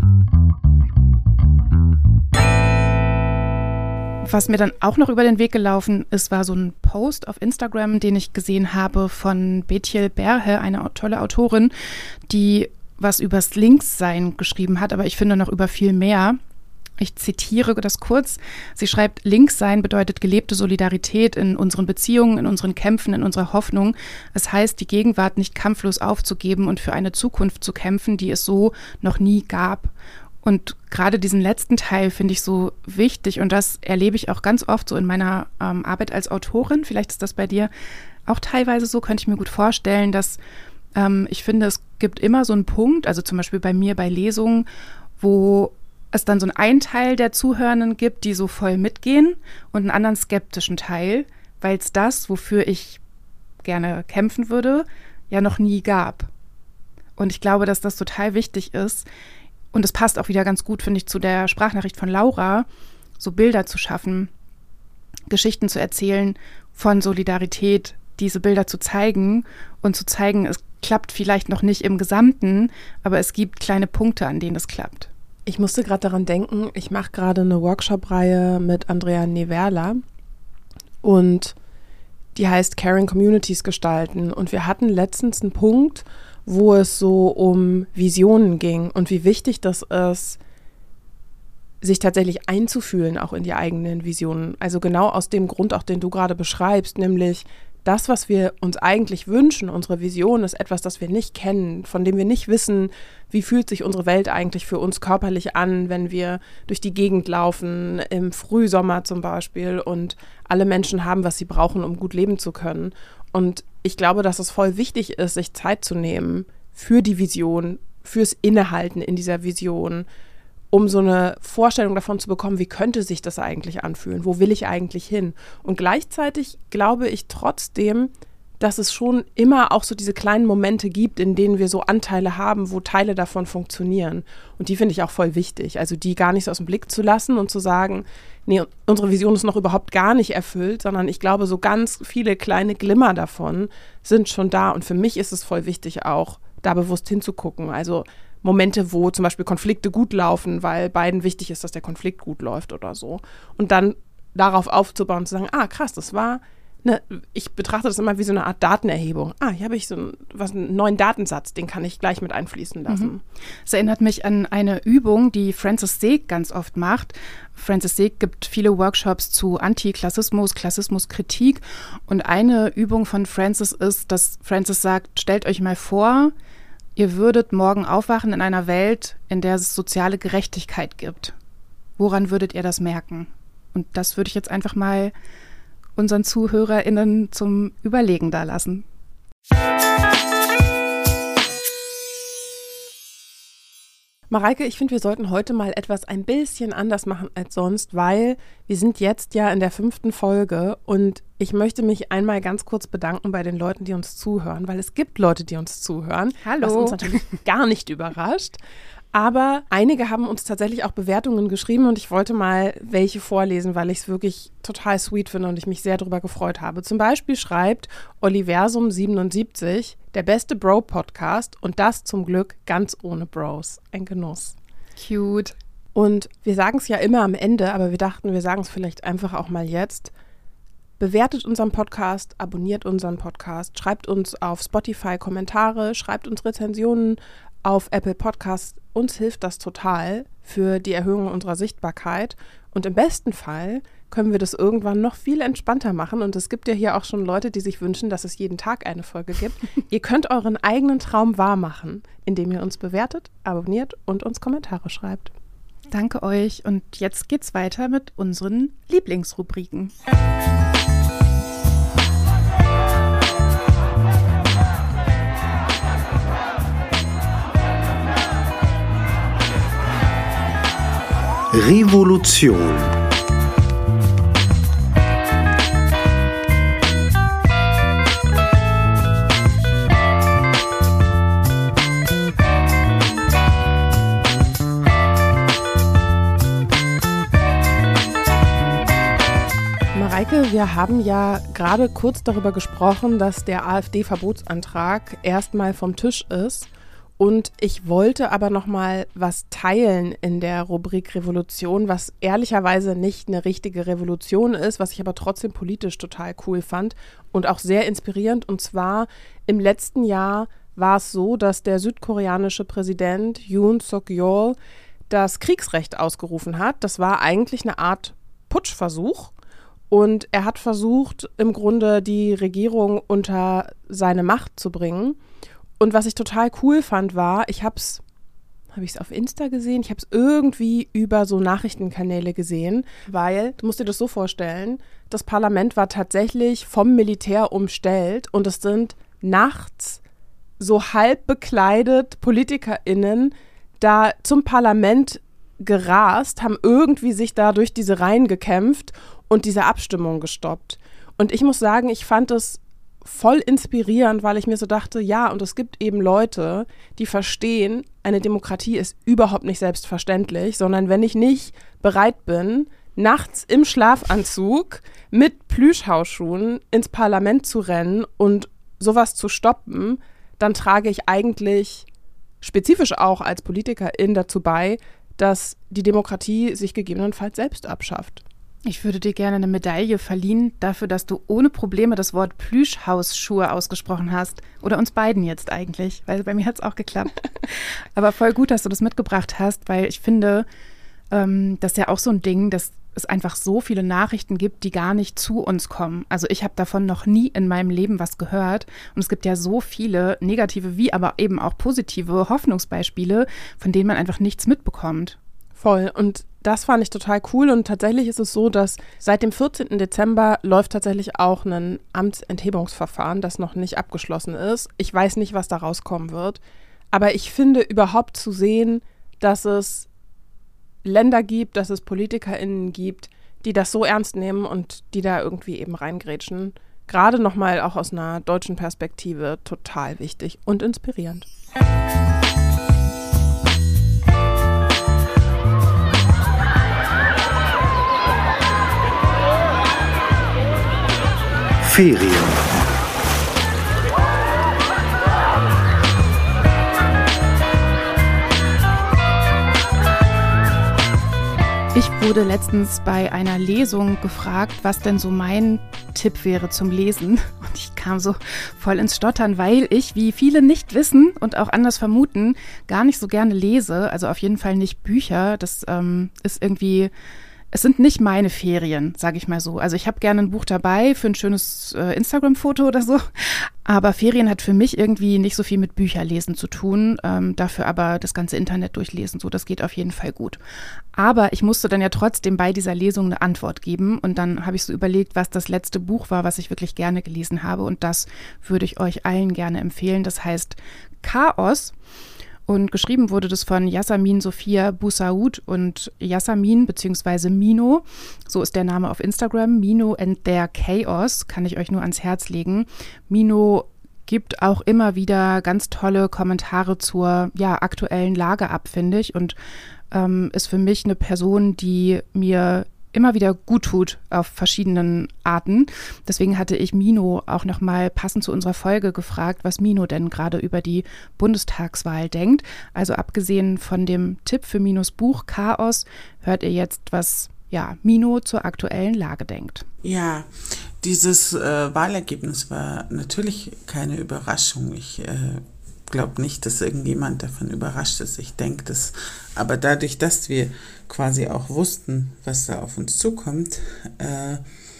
Was mir dann auch noch über den Weg gelaufen ist, war so ein Post auf Instagram, den ich gesehen habe von Betiel Berhe, eine tolle Autorin, die was übers Linkssein geschrieben hat, aber ich finde noch über viel mehr. Ich zitiere das kurz. Sie schreibt, Linkssein bedeutet gelebte Solidarität in unseren Beziehungen, in unseren Kämpfen, in unserer Hoffnung. Es heißt, die Gegenwart nicht kampflos aufzugeben und für eine Zukunft zu kämpfen, die es so noch nie gab. Und gerade diesen letzten Teil finde ich so wichtig und das erlebe ich auch ganz oft so in meiner ähm, Arbeit als Autorin. Vielleicht ist das bei dir auch teilweise so, könnte ich mir gut vorstellen, dass ähm, ich finde, es gibt immer so einen Punkt, also zum Beispiel bei mir bei Lesungen, wo es dann so einen Teil der Zuhörenden gibt, die so voll mitgehen und einen anderen skeptischen Teil, weil es das, wofür ich gerne kämpfen würde, ja noch nie gab. Und ich glaube, dass das total wichtig ist und es passt auch wieder ganz gut, finde ich, zu der Sprachnachricht von Laura, so Bilder zu schaffen, Geschichten zu erzählen von Solidarität, diese Bilder zu zeigen und zu zeigen, es klappt vielleicht noch nicht im Gesamten, aber es gibt kleine Punkte, an denen es klappt. Ich musste gerade daran denken, ich mache gerade eine Workshop-Reihe mit Andrea Neverla und die heißt Caring Communities gestalten und wir hatten letztens einen Punkt, wo es so um Visionen ging und wie wichtig das ist, sich tatsächlich einzufühlen, auch in die eigenen Visionen. Also genau aus dem Grund, auch den du gerade beschreibst, nämlich das, was wir uns eigentlich wünschen, unsere Vision, ist etwas, das wir nicht kennen, von dem wir nicht wissen, wie fühlt sich unsere Welt eigentlich für uns körperlich an, wenn wir durch die Gegend laufen, im Frühsommer zum Beispiel, und alle Menschen haben, was sie brauchen, um gut leben zu können. Und ich glaube, dass es voll wichtig ist, sich Zeit zu nehmen für die Vision, fürs Innehalten in dieser Vision, um so eine Vorstellung davon zu bekommen, wie könnte sich das eigentlich anfühlen, wo will ich eigentlich hin? Und gleichzeitig glaube ich trotzdem, dass es schon immer auch so diese kleinen Momente gibt, in denen wir so Anteile haben, wo Teile davon funktionieren. Und die finde ich auch voll wichtig. Also die gar nicht so aus dem Blick zu lassen und zu sagen, nee, unsere Vision ist noch überhaupt gar nicht erfüllt, sondern ich glaube, so ganz viele kleine Glimmer davon sind schon da. Und für mich ist es voll wichtig auch, da bewusst hinzugucken. Also Momente, wo zum Beispiel Konflikte gut laufen, weil beiden wichtig ist, dass der Konflikt gut läuft oder so. Und dann darauf aufzubauen und zu sagen, ah krass, das war, eine, ich betrachte das immer wie so eine Art Datenerhebung. Ah, hier habe ich so einen, was, einen neuen Datensatz, den kann ich gleich mit einfließen lassen. Es mhm. erinnert mich an eine Übung, die Francis Seek ganz oft macht. Francis Seek gibt viele Workshops zu Antiklassismus, Klassismuskritik. Und eine Übung von Francis ist, dass Francis sagt, stellt euch mal vor, ihr würdet morgen aufwachen in einer Welt, in der es soziale Gerechtigkeit gibt. Woran würdet ihr das merken? Und das würde ich jetzt einfach mal unseren ZuhörerInnen zum Überlegen da lassen. Mareike, ich finde, wir sollten heute mal etwas ein bisschen anders machen als sonst, weil wir sind jetzt ja in der fünften Folge und ich möchte mich einmal ganz kurz bedanken bei den Leuten, die uns zuhören, weil es gibt Leute, die uns zuhören, Hallo. was uns natürlich gar nicht überrascht. Aber einige haben uns tatsächlich auch Bewertungen geschrieben und ich wollte mal welche vorlesen, weil ich es wirklich total sweet finde und ich mich sehr darüber gefreut habe. Zum Beispiel schreibt Oliversum siebenundsiebzig, der beste Bro-Podcast und das zum Glück ganz ohne Bros. Ein Genuss. Cute. Und wir sagen es ja immer am Ende, aber wir dachten, wir sagen es vielleicht einfach auch mal jetzt. Bewertet unseren Podcast, abonniert unseren Podcast, schreibt uns auf Spotify Kommentare, schreibt uns Rezensionen auf Apple Podcasts. Uns hilft das total für die Erhöhung unserer Sichtbarkeit. Und im besten Fall können wir das irgendwann noch viel entspannter machen. Und es gibt ja hier auch schon Leute, die sich wünschen, dass es jeden Tag eine Folge gibt. Ihr könnt euren eigenen Traum wahrmachen, indem ihr uns bewertet, abonniert und uns Kommentare schreibt. Danke euch. Und jetzt geht's weiter mit unseren Lieblingsrubriken. Revolution. Mareike, wir haben ja gerade kurz darüber gesprochen, dass der AfD-Verbotsantrag erstmal vom Tisch ist. Und ich wollte aber noch mal was teilen in der Rubrik Revolution, was ehrlicherweise nicht eine richtige Revolution ist, was ich aber trotzdem politisch total cool fand und auch sehr inspirierend. Und zwar im letzten Jahr war es so, dass der südkoreanische Präsident Yoon Suk-yeol das Kriegsrecht ausgerufen hat. Das war eigentlich eine Art Putschversuch. Und er hat versucht, im Grunde die Regierung unter seine Macht zu bringen. Und was ich total cool fand, war, ich habe es, habe ich es auf Insta gesehen? Ich habe es irgendwie über so Nachrichtenkanäle gesehen, weil, du musst dir das so vorstellen, das Parlament war tatsächlich vom Militär umstellt und es sind nachts so halb bekleidet PolitikerInnen da zum Parlament gerast, haben irgendwie sich da durch diese Reihen gekämpft und diese Abstimmung gestoppt. Und ich muss sagen, ich fand es voll inspirierend, weil ich mir so dachte, ja, und es gibt eben Leute, die verstehen, eine Demokratie ist überhaupt nicht selbstverständlich, sondern wenn ich nicht bereit bin, nachts im Schlafanzug mit Plüschhausschuhen ins Parlament zu rennen und sowas zu stoppen, dann trage ich eigentlich spezifisch auch als Politikerin dazu bei, dass die Demokratie sich gegebenenfalls selbst abschafft. Ich würde dir gerne eine Medaille verliehen dafür, dass du ohne Probleme das Wort Plüschhausschuhe ausgesprochen hast. Oder uns beiden jetzt eigentlich, weil bei mir hat es auch geklappt. Aber voll gut, dass du das mitgebracht hast, weil ich finde, ähm, das ist ja auch so ein Ding, dass es einfach so viele Nachrichten gibt, die gar nicht zu uns kommen. Also ich habe davon noch nie in meinem Leben was gehört. Und es gibt ja so viele negative, wie aber eben auch positive Hoffnungsbeispiele, von denen man einfach nichts mitbekommt. Voll. Und das fand ich total cool. Und tatsächlich ist es so, dass seit dem vierzehnten Dezember läuft tatsächlich auch ein Amtsenthebungsverfahren, das noch nicht abgeschlossen ist. Ich weiß nicht, was da rauskommen wird. Aber ich finde überhaupt zu sehen, dass es Länder gibt, dass es PolitikerInnen gibt, die das so ernst nehmen und die da irgendwie eben reingrätschen. Gerade nochmal auch aus einer deutschen Perspektive total wichtig und inspirierend. Ferien. Ich wurde letztens bei einer Lesung gefragt, was denn so mein Tipp wäre zum Lesen. Und ich kam so voll ins Stottern, weil ich, wie viele nicht wissen und auch anders vermuten, gar nicht so gerne lese. Also auf jeden Fall nicht Bücher. Das ähm, ist irgendwie... Es sind nicht meine Ferien, sage ich mal so. Also ich habe gerne ein Buch dabei für ein schönes äh, Instagram-Foto oder so. Aber Ferien hat für mich irgendwie nicht so viel mit Bücherlesen zu tun. Ähm, dafür aber das ganze Internet durchlesen. So, das geht auf jeden Fall gut. Aber ich musste dann ja trotzdem bei dieser Lesung eine Antwort geben. Und dann habe ich so überlegt, was das letzte Buch war, was ich wirklich gerne gelesen habe. Und das würde ich euch allen gerne empfehlen. Das heißt Chaos. Und geschrieben wurde das von Yasamin Sophia Boussaoud und Yasamin bzw. Mino, so ist der Name auf Instagram, Mino and their Chaos, kann ich euch nur ans Herz legen. Mino gibt auch immer wieder ganz tolle Kommentare zur ja, aktuellen Lage ab, finde ich, und ähm, ist für mich eine Person, die mir immer wieder gut tut auf verschiedenen Arten. Deswegen hatte ich Mino auch nochmal passend zu unserer Folge gefragt, was Mino denn gerade über die Bundestagswahl denkt. Also abgesehen von dem Tipp für Minos Buch Chaos, hört ihr jetzt, was ja, Mino zur aktuellen Lage denkt. Ja, dieses äh, Wahlergebnis war natürlich keine Überraschung. Ich äh, glaube nicht, dass irgendjemand davon überrascht ist. Ich denke, dass, aber dadurch, dass wir quasi auch wussten, was da auf uns zukommt, äh,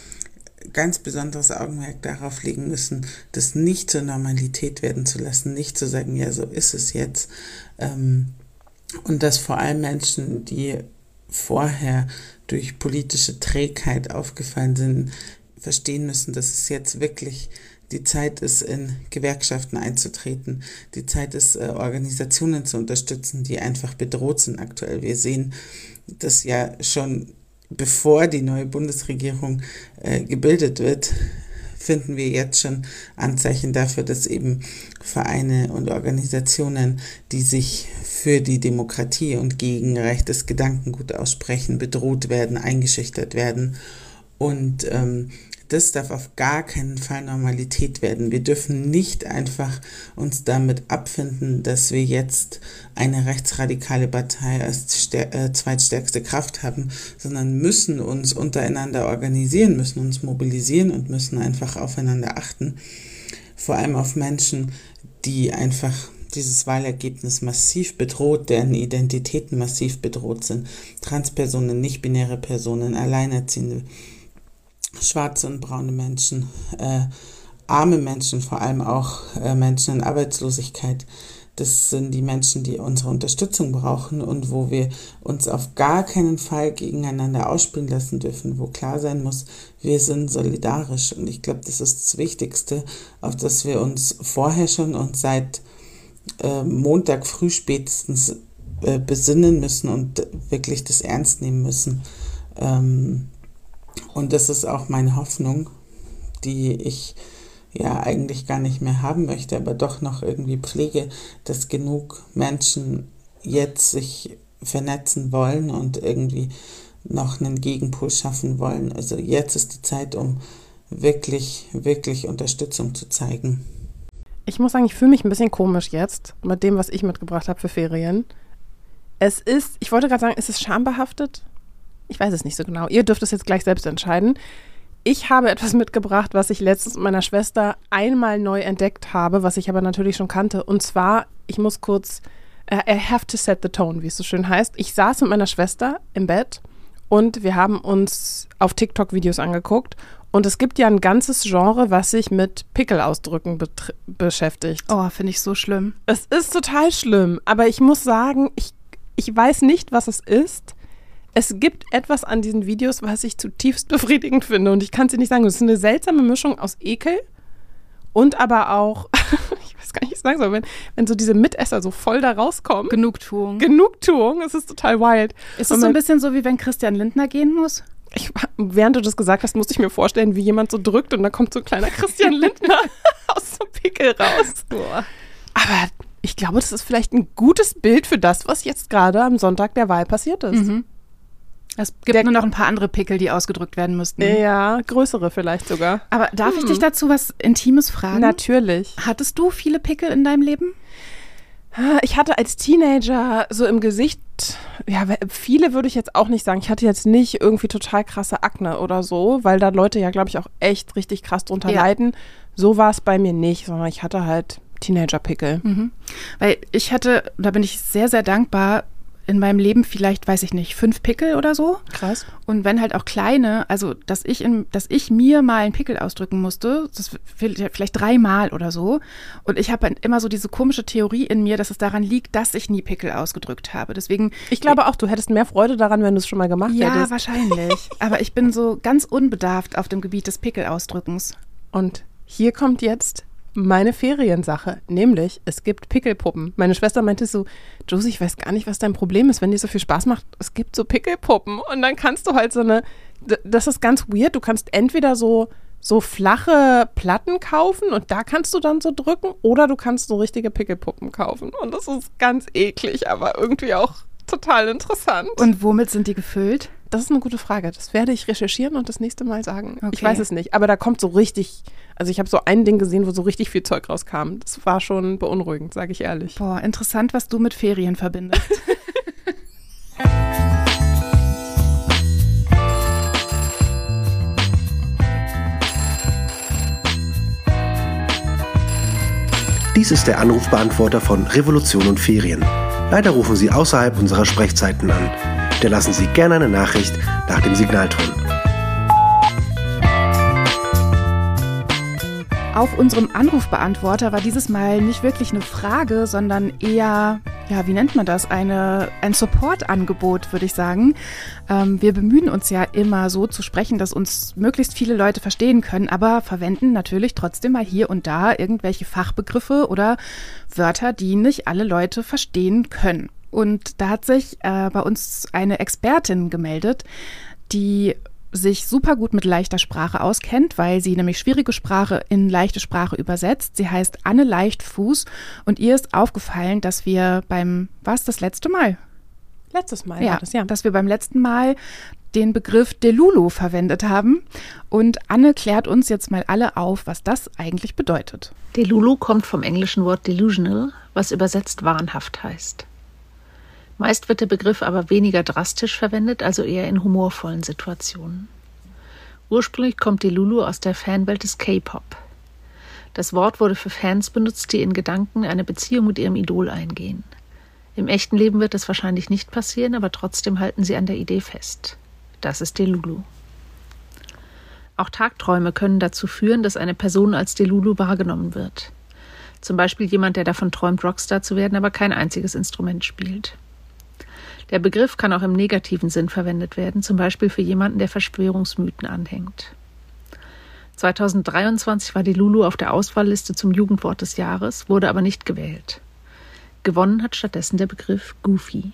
ganz besonderes Augenmerk darauf legen müssen, das nicht zur Normalität werden zu lassen, nicht zu sagen, ja, so ist es jetzt. Ähm, und dass vor allem Menschen, die vorher durch politische Trägheit aufgefallen sind, verstehen müssen, dass es jetzt wirklich die Zeit ist, in Gewerkschaften einzutreten. Die Zeit ist, äh, Organisationen zu unterstützen, die einfach bedroht sind aktuell. Wir sehen das ja schon, bevor die neue Bundesregierung äh, gebildet wird, finden wir jetzt schon Anzeichen dafür, dass eben Vereine und Organisationen, die sich für die Demokratie und gegen rechtes Gedankengut aussprechen, bedroht werden, eingeschüchtert werden. Und ähm, das darf auf gar keinen Fall Normalität werden. Wir dürfen nicht einfach uns damit abfinden, dass wir jetzt eine rechtsradikale Partei als stär- äh, zweitstärkste Kraft haben, sondern müssen uns untereinander organisieren, müssen uns mobilisieren und müssen einfach aufeinander achten. Vor allem auf Menschen, die einfach dieses Wahlergebnis massiv bedroht, deren Identitäten massiv bedroht sind. Transpersonen, nicht-binäre Personen, Alleinerziehende, schwarze und braune Menschen, äh, arme Menschen, vor allem auch äh, Menschen in Arbeitslosigkeit. Das sind die Menschen, die unsere Unterstützung brauchen und wo wir uns auf gar keinen Fall gegeneinander ausspielen lassen dürfen, wo klar sein muss, wir sind solidarisch. Und ich glaube, das ist das Wichtigste, auf das wir uns vorher schon und seit äh, Montag früh spätestens äh, besinnen müssen und wirklich das ernst nehmen müssen. Ähm, Und das ist auch meine Hoffnung, die ich ja eigentlich gar nicht mehr haben möchte, aber doch noch irgendwie pflege, dass genug Menschen jetzt sich vernetzen wollen und irgendwie noch einen Gegenpol schaffen wollen. Also jetzt ist die Zeit, um wirklich, wirklich Unterstützung zu zeigen. Ich muss sagen, ich fühle mich ein bisschen komisch jetzt mit dem, was ich mitgebracht habe für Ferien. Es ist, ich wollte gerade sagen, ist es schambehaftet? Ich weiß es nicht so genau. Ihr dürft es jetzt gleich selbst entscheiden. Ich habe etwas mitgebracht, was ich letztens mit meiner Schwester einmal neu entdeckt habe, was ich aber natürlich schon kannte. Und zwar, ich muss kurz I have to set the tone, wie es so schön heißt. Ich saß mit meiner Schwester im Bett und wir haben uns auf TikTok Videos angeguckt. Und es gibt ja ein ganzes Genre, was sich mit Pickelausdrücken betr- beschäftigt. Oh, finde ich so schlimm. Es ist total schlimm, aber ich muss sagen, ich, ich weiß nicht, was es ist. Es gibt etwas an diesen Videos, was ich zutiefst befriedigend finde. Und ich kann es dir nicht sagen. Es ist eine seltsame Mischung aus Ekel und aber auch, ich weiß gar nicht, wie ich sagen soll, wenn, wenn so diese Mitesser so voll da rauskommen. Genugtuung. Genugtuung, es ist total wild. Ist es so ein bisschen so, wie wenn Christian Lindner gehen muss? Ich, während du das gesagt hast, musste ich mir vorstellen, wie jemand so drückt und da kommt so ein kleiner Christian Lindner aus so einem Pickel raus. Boah. Aber ich glaube, das ist vielleicht ein gutes Bild für das, was jetzt gerade am Sonntag der Wahl passiert ist. Mhm. Es gibt der, nur noch ein paar andere Pickel, die ausgedrückt werden müssten. Ja, größere vielleicht sogar. Aber darf hm. ich dich dazu was Intimes fragen? Natürlich. Hattest du viele Pickel in deinem Leben? Ich hatte als Teenager so im Gesicht, ja, viele würde ich jetzt auch nicht sagen. Ich hatte jetzt nicht irgendwie total krasse Akne oder so, weil da Leute ja, glaube ich, auch echt richtig krass drunter ja. leiden. So war es bei mir nicht, sondern ich hatte halt Teenager-Pickel. Mhm. Weil ich hatte, da bin ich sehr, sehr dankbar, in meinem Leben vielleicht, weiß ich nicht, fünf Pickel oder so. Krass. Und wenn halt auch kleine, also dass ich in, dass ich mir mal einen Pickel ausdrücken musste, das vielleicht dreimal oder so. Und ich habe immer so diese komische Theorie in mir, dass es daran liegt, dass ich nie Pickel ausgedrückt habe. Deswegen. Ich glaube auch, du hättest mehr Freude daran, wenn du es schon mal gemacht ja, hättest. Ja, wahrscheinlich. Aber ich bin so ganz unbedarft auf dem Gebiet des Pickelausdrückens. Und hier kommt jetzt meine Feriensache, nämlich es gibt Pickelpuppen. Meine Schwester meinte so, Josie, ich weiß gar nicht, was dein Problem ist, wenn dir so viel Spaß macht. Es gibt so Pickelpuppen und dann kannst du halt so eine, das ist ganz weird, du kannst entweder so, so flache Platten kaufen und da kannst du dann so drücken oder du kannst so richtige Pickelpuppen kaufen und das ist ganz eklig, aber irgendwie auch total interessant. Und womit sind die gefüllt? Das ist eine gute Frage. Das werde ich recherchieren und das nächste Mal sagen. Okay. Ich weiß es nicht, aber da kommt so richtig, also ich habe so ein Ding gesehen, wo so richtig viel Zeug rauskam. Das war schon beunruhigend, sage ich ehrlich. Boah, interessant, was du mit Ferien verbindest. Dies ist der Anrufbeantworter von Revolution und Ferien. Leider rufen Sie außerhalb unserer Sprechzeiten an. Hinterlassen Sie gerne eine Nachricht nach dem Signalton. Auf unserem Anrufbeantworter war dieses Mal nicht wirklich eine Frage, sondern eher, ja, wie nennt man das? Eine, ein Support-Angebot, würde ich sagen. Ähm, wir bemühen uns ja immer so zu sprechen, dass uns möglichst viele Leute verstehen können, aber verwenden natürlich trotzdem mal hier und da irgendwelche Fachbegriffe oder Wörter, die nicht alle Leute verstehen können. Und da hat sich äh, bei uns eine Expertin gemeldet, die sich super gut mit leichter Sprache auskennt, weil sie nämlich schwierige Sprache in leichte Sprache übersetzt. Sie heißt Anne Leichtfuß und ihr ist aufgefallen, dass wir beim, war es das letzte Mal? Letztes Mal, ja, war das, ja. Dass wir beim letzten Mal den Begriff Delulu verwendet haben. Und Anne klärt uns jetzt mal alle auf, was das eigentlich bedeutet. Delulu kommt vom englischen Wort delusional, was übersetzt wahnhaft heißt. Meist wird der Begriff aber weniger drastisch verwendet, also eher in humorvollen Situationen. Ursprünglich kommt Delulu aus der Fanwelt des K-Pop. Das Wort wurde für Fans benutzt, die in Gedanken eine Beziehung mit ihrem Idol eingehen. Im echten Leben wird das wahrscheinlich nicht passieren, aber trotzdem halten sie an der Idee fest. Das ist Delulu. Auch Tagträume können dazu führen, dass eine Person als Delulu wahrgenommen wird. Zum Beispiel jemand, der davon träumt, Rockstar zu werden, aber kein einziges Instrument spielt. Der Begriff kann auch im negativen Sinn verwendet werden, zum Beispiel für jemanden, der Verschwörungsmythen anhängt. zweitausenddreiundzwanzig war Delulu auf der Auswahlliste zum Jugendwort des Jahres, wurde aber nicht gewählt. Gewonnen hat stattdessen der Begriff Goofy.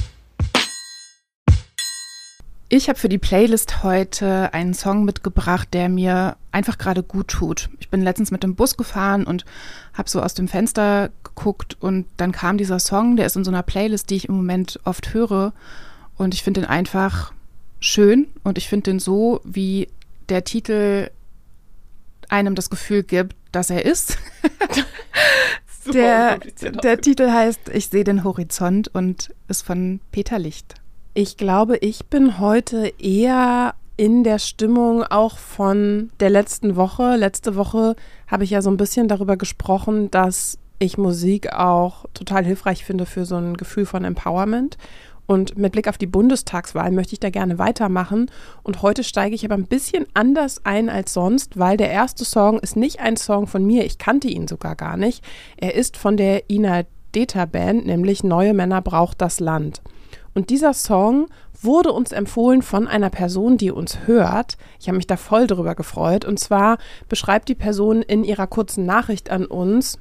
Ich habe für die Playlist heute einen Song mitgebracht, der mir einfach gerade gut tut. Ich bin letztens mit dem Bus gefahren und habe so aus dem Fenster geguckt und dann kam dieser Song, der ist in so einer Playlist, die ich im Moment oft höre und ich finde den einfach schön und ich finde den so, wie der Titel einem das Gefühl gibt, dass er ist. der, der Titel heißt Ich sehe den Horizont und ist von Peter Licht. Ich glaube, ich bin heute eher in der Stimmung auch von der letzten Woche. Letzte Woche habe ich ja so ein bisschen darüber gesprochen, dass ich Musik auch total hilfreich finde für so ein Gefühl von Empowerment. Und mit Blick auf die Bundestagswahl möchte ich da gerne weitermachen. Und heute steige ich aber ein bisschen anders ein als sonst, weil der erste Song ist nicht ein Song von mir. Ich kannte ihn sogar gar nicht. Er ist von der Ina Deta Band, nämlich Neue Männer braucht das Land. Und dieser Song wurde uns empfohlen von einer Person, die uns hört. Ich habe mich da voll drüber gefreut. Und zwar beschreibt die Person in ihrer kurzen Nachricht an uns,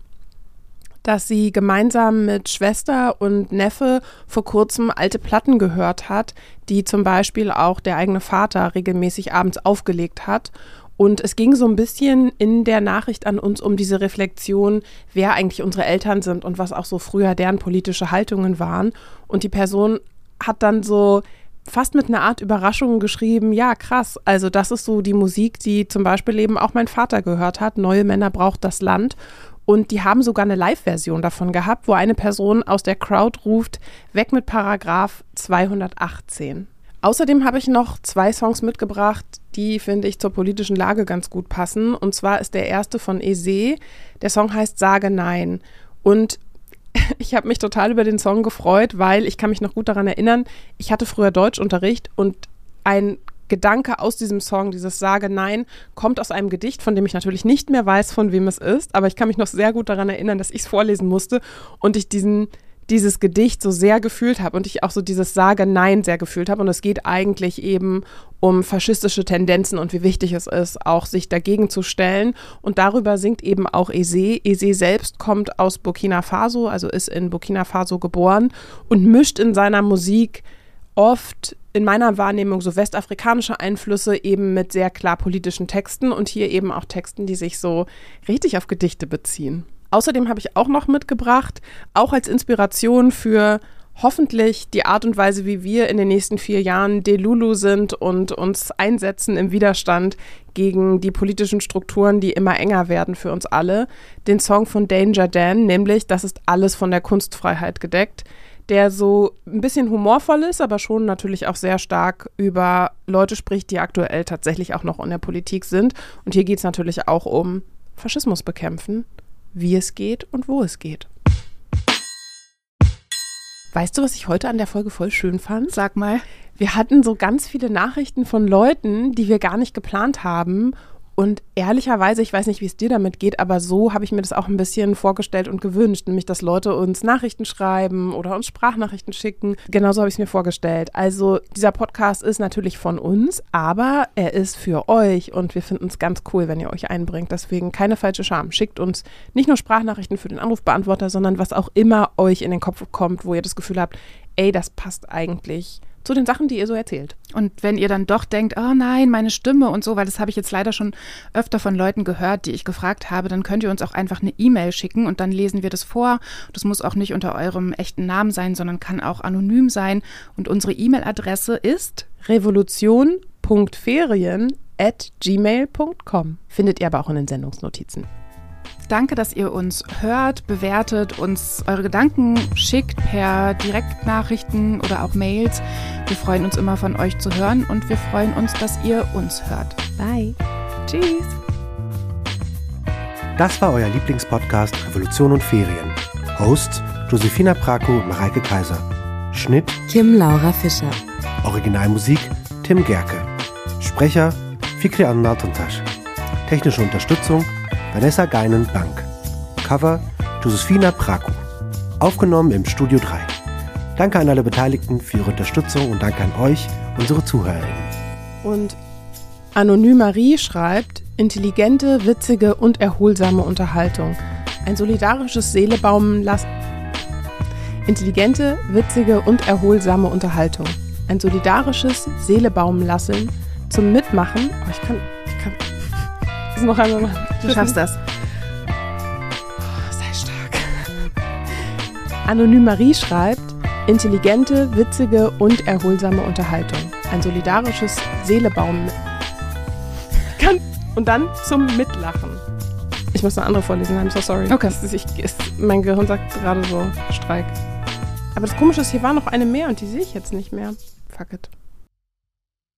dass sie gemeinsam mit Schwester und Neffe vor kurzem alte Platten gehört hat, die zum Beispiel auch der eigene Vater regelmäßig abends aufgelegt hat. Und es ging so ein bisschen in der Nachricht an uns um diese Reflexion, wer eigentlich unsere Eltern sind und was auch so früher deren politische Haltungen waren. Und die Person hat dann so fast mit einer Art Überraschung geschrieben, ja krass, also das ist so die Musik, die zum Beispiel eben auch mein Vater gehört hat, Neue Männer braucht das Land. Und die haben sogar eine Live-Version davon gehabt, wo eine Person aus der Crowd ruft, weg mit Paragraph zweihundertachtzehn. Außerdem habe ich noch zwei Songs mitgebracht, die, finde ich, zur politischen Lage ganz gut passen. Und zwar ist der erste von Eze. Der Song heißt Sage Nein. Und ich habe mich total über den Song gefreut, weil ich kann mich noch gut daran erinnern, ich hatte früher Deutschunterricht und ein Gedanke aus diesem Song, dieses Sage Nein, kommt aus einem Gedicht, von dem ich natürlich nicht mehr weiß, von wem es ist, aber ich kann mich noch sehr gut daran erinnern, dass ich es vorlesen musste und ich diesen, dieses Gedicht so sehr gefühlt habe und ich auch so dieses Sage Nein sehr gefühlt habe und es geht eigentlich eben um faschistische Tendenzen und wie wichtig es ist, auch sich dagegen zu stellen und darüber singt eben auch Eze. Eze selbst kommt aus Burkina Faso, also ist in Burkina Faso geboren und mischt in seiner Musik oft in meiner Wahrnehmung so westafrikanische Einflüsse eben mit sehr klar politischen Texten und hier eben auch Texten, die sich so richtig auf Gedichte beziehen. Außerdem habe ich auch noch mitgebracht, auch als Inspiration für hoffentlich die Art und Weise, wie wir in den nächsten vier Jahren Delulu sind und uns einsetzen im Widerstand gegen die politischen Strukturen, die immer enger werden für uns alle, den Song von Danger Dan, nämlich Das ist alles von der Kunstfreiheit gedeckt, der so ein bisschen humorvoll ist, aber schon natürlich auch sehr stark über Leute spricht, die aktuell tatsächlich auch noch in der Politik sind. Und hier geht es natürlich auch um Faschismus bekämpfen, wie es geht und wo es geht. Weißt du, was ich heute an der Folge voll schön fand? Sag mal. Wir hatten so ganz viele Nachrichten von Leuten, die wir gar nicht geplant haben. Und ehrlicherweise, ich weiß nicht, wie es dir damit geht, aber so habe ich mir das auch ein bisschen vorgestellt und gewünscht, nämlich, dass Leute uns Nachrichten schreiben oder uns Sprachnachrichten schicken. Genauso habe ich es mir vorgestellt. Also dieser Podcast ist natürlich von uns, aber er ist für euch und wir finden es ganz cool, wenn ihr euch einbringt. Deswegen keine falsche Scham. Schickt uns nicht nur Sprachnachrichten für den Anrufbeantworter, sondern was auch immer euch in den Kopf kommt, wo ihr das Gefühl habt, ey, das passt eigentlich zu den Sachen, die ihr so erzählt. Und wenn ihr dann doch denkt, oh nein, meine Stimme und so, weil das habe ich jetzt leider schon öfter von Leuten gehört, die ich gefragt habe, dann könnt ihr uns auch einfach eine E-Mail schicken und dann lesen wir das vor. Das muss auch nicht unter eurem echten Namen sein, sondern kann auch anonym sein. Und unsere E-Mail-Adresse ist revolution punkt ferien at gmail punkt com. Findet ihr aber auch in den Sendungsnotizen. Danke, dass ihr uns hört, bewertet, uns eure Gedanken schickt per Direktnachrichten oder auch Mails. Wir freuen uns immer von euch zu hören und wir freuen uns, dass ihr uns hört. Bye. Tschüss. Das war euer Lieblingspodcast Revolution und Ferien. Hosts Josefina Prako und Mareike Kaiser. Schnitt Kim Laura Fischer. Originalmusik Tim Gerke. Sprecher Fikri Anna-Tuntasch. Technische Unterstützung Vanessa Geinen-Bank. Cover Josefina Prako. Aufgenommen im Studio drei. Danke an alle Beteiligten für ihre Unterstützung und danke an euch, unsere ZuhörerInnen. Und Anonym Marie schreibt, intelligente, witzige und erholsame Unterhaltung. Ein solidarisches Seelebaumen lassen. Intelligente, witzige und erholsame Unterhaltung. Ein solidarisches Seelebaumen lassen zum Mitmachen. Oh, ich kann, ich kann. Das ist noch einmal machen. Du schaffst das. Oh, sei stark. Anonym Marie schreibt, intelligente, witzige und erholsame Unterhaltung. Ein solidarisches Seelebaumen. Kann. Und dann zum Mitlachen. Ich muss eine andere vorlesen, I'm so sorry. Okay. Das ist, ich, ist, mein Gehirn sagt gerade so, Streik. Aber das Komische ist, hier war noch eine mehr und die sehe ich jetzt nicht mehr. Fuck it.